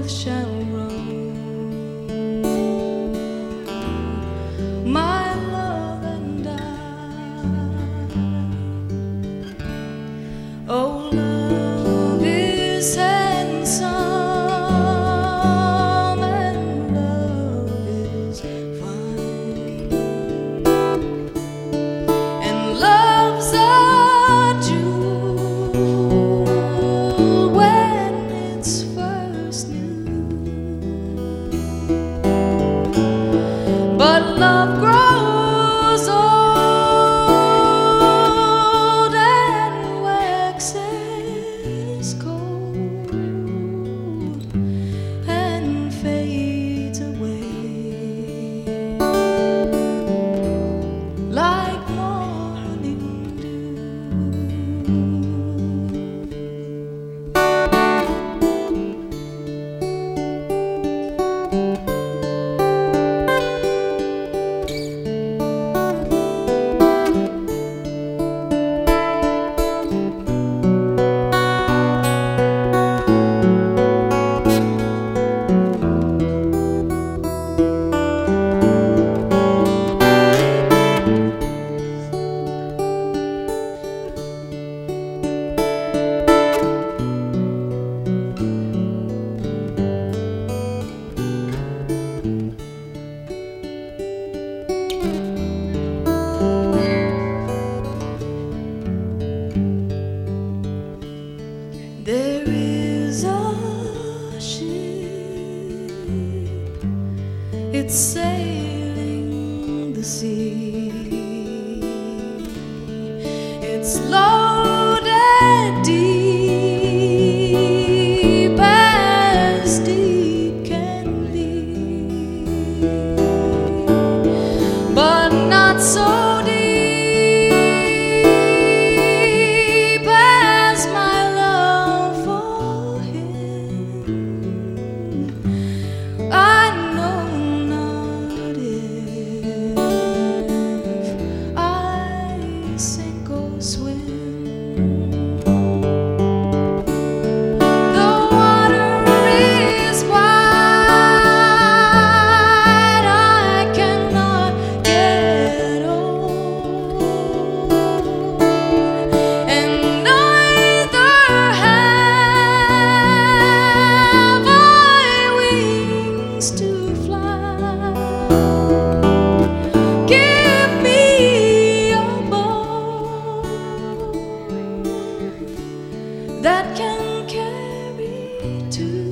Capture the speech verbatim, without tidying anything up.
both shall roam. My love and I. Oh, love is handsome and love is fine, and love's a jewel when it's first new. But love grows old and waxes cold and fades away like morning dew. There is a ship, it's sailing the sea. It's loaded deep as deep can be, but not so deep as my love for him. I know not if I sink or swim. The water is wide, I cannot get over, and neither have I wings to fly. Give me a boat that can carry two.